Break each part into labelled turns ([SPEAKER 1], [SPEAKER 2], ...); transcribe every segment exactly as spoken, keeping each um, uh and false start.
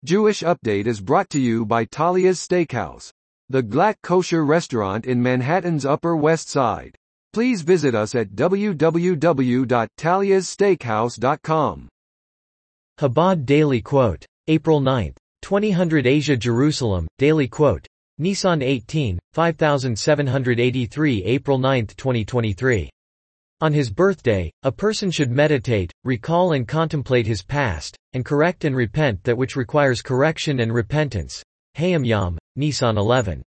[SPEAKER 1] Jewish Update is brought to you by Talia's Steakhouse, the Glatt kosher restaurant in Manhattan's Upper West Side. Please visit us at w w w dot talias steakhouse dot com.
[SPEAKER 2] Chabad Daily Quote. April ninth, twenty hundred Asia Jerusalem, Daily Quote. Nisan eighteenth, fifty-seven eighty-three April ninth twenty twenty-three. On his birthday, a person should meditate, recall and contemplate his past, and correct and repent that which requires correction and repentance. Hayam Yom, Nisan eleventh.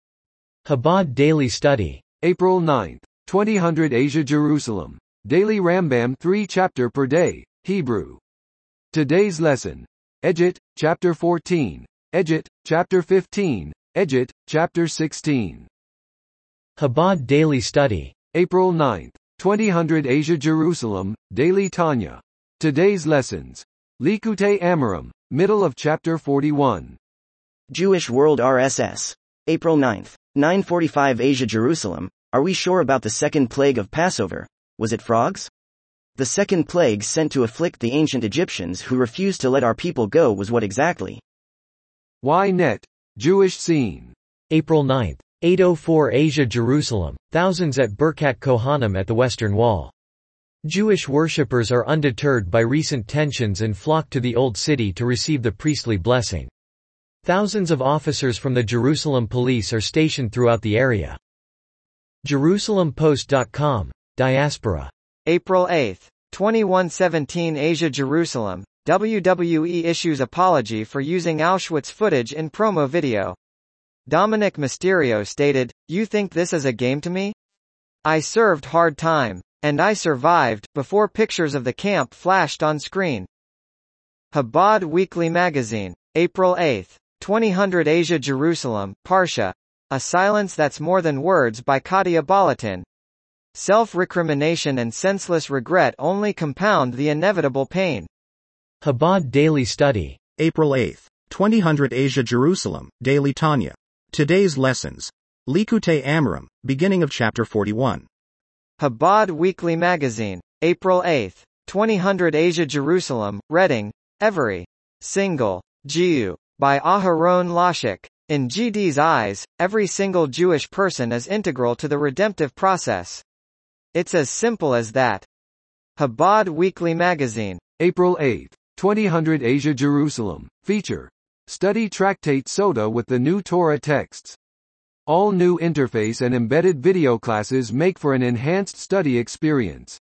[SPEAKER 2] Chabad Daily Study.
[SPEAKER 1] April ninth, twenty hundred Asia Jerusalem, Daily Rambam three chapter per day, Hebrew. Today's lesson. Ejit, chapter fourteen, Ejit, chapter fifteen, Ejit, chapter sixteen.
[SPEAKER 2] Chabad Daily Study.
[SPEAKER 1] April ninth, twenty hundred Asia Jerusalem, Daily Tanya. Today's lessons. Likutei Amarim, middle of chapter forty-one.
[SPEAKER 3] Jewish World R S S. April ninth, nine forty-five Asia Jerusalem. Are we sure about the second plague of Passover? Was it frogs? The second plague sent to afflict the ancient Egyptians who refused to let our people go was what exactly?
[SPEAKER 1] Ynet, Jewish Scene.
[SPEAKER 2] April ninth, eight oh four Asia Jerusalem, thousands at Birkat Kohanim at the Western Wall. Jewish worshippers are undeterred by recent tensions and flock to the Old City to receive the priestly blessing. Thousands of officers from the Jerusalem police are stationed throughout the area. Jerusalem Post dot com, Diaspora.
[SPEAKER 4] April eighth, twenty-one seventeen Asia Jerusalem, W W E issues apology for using Auschwitz footage in promo video. Dominic Mysterio stated, "You think this is a game to me? I served hard time. And I survived," before pictures of the camp flashed on screen. Chabad Weekly Magazine. April eighth, twenty hundred Asia Jerusalem, Parsha. A Silence That's More Than Words by Katia Balatin. Self-recrimination and senseless regret only compound the inevitable pain.
[SPEAKER 2] Chabad Daily Study.
[SPEAKER 5] April eighth, twenty hundred Asia Jerusalem, Daily Tanya. Today's lessons. Likutei Amarim, beginning of chapter forty-one.
[SPEAKER 4] Chabad Weekly Magazine. April eighth, twenty hundred Asia Jerusalem, Reading, Every Single Jew. By Aharon Lashik. In G D's eyes, every single Jewish person is integral to the redemptive process. It's as simple as that. Chabad Weekly Magazine.
[SPEAKER 1] April eighth, twenty hundred Asia Jerusalem, feature. Study Tractate Soda with the new Torah texts. All new interface and embedded video classes make for an enhanced study experience.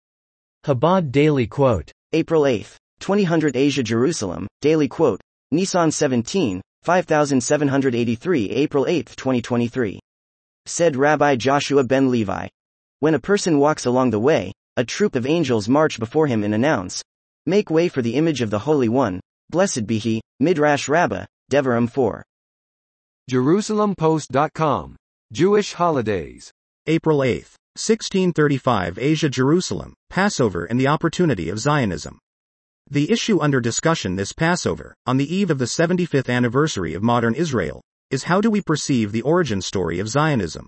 [SPEAKER 2] Chabad Daily Quote.
[SPEAKER 3] April eighth, twenty hundred Asia Jerusalem, Daily Quote. Nisan seventeenth, fifty-seven eighty-three April eighth twenty twenty-three. Said Rabbi Joshua ben Levi. When a person walks along the way, a troop of angels march before him and announce, "Make way for the image of the Holy One, blessed be he." Midrash Rabbah, Devarim four.
[SPEAKER 1] Jerusalem Post dot com. Jewish Holidays.
[SPEAKER 5] April eighth, sixteen thirty-five Asia Jerusalem, Passover and the Opportunity of Zionism. The issue under discussion this Passover, on the eve of the seventy-fifth anniversary of modern Israel, is how do we perceive the origin story of Zionism?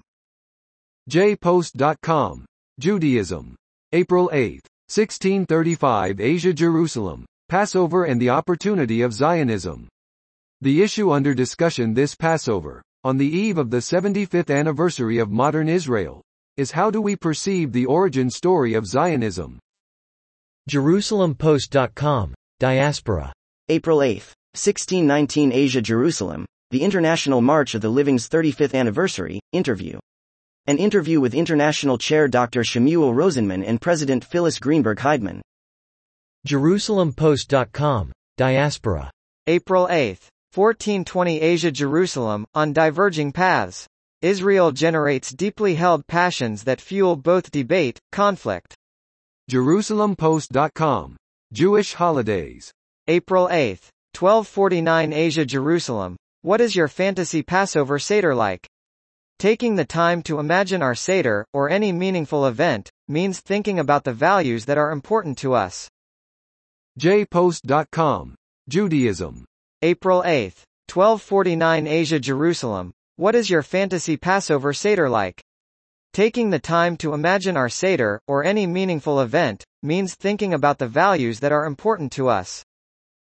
[SPEAKER 1] J Post dot com. Judaism. April eighth, sixteen thirty-five Asia Jerusalem, Passover and the Opportunity of Zionism. The issue under discussion this Passover, on the eve of the seventy-fifth anniversary of modern Israel, is how do we perceive the origin story of Zionism?
[SPEAKER 2] Jerusalem Post dot com, Diaspora.
[SPEAKER 3] April eighth, sixteen nineteen Asia Jerusalem, the International March of the Living's thirty-fifth anniversary, interview. An interview with International Chair Doctor Shemuel Rosenman and President Phyllis Greenberg Heidman.
[SPEAKER 2] Jerusalem Post dot com, Diaspora.
[SPEAKER 4] April eighth, fourteen twenty Asia Jerusalem, on diverging paths. Israel generates deeply held passions that fuel both debate, conflict.
[SPEAKER 1] Jerusalem Post dot com. Jewish Holidays.
[SPEAKER 4] April eighth, twelve forty-nine Asia Jerusalem. What is your fantasy Passover Seder like? Taking the time to imagine our Seder, or any meaningful event, means thinking about the values that are important to us.
[SPEAKER 1] J Post dot com. Judaism.
[SPEAKER 4] April eighth, twelve forty-nine Asia Jerusalem. What is your fantasy Passover Seder like? Taking the time to imagine our Seder, or any meaningful event, means thinking about the values that are important to us.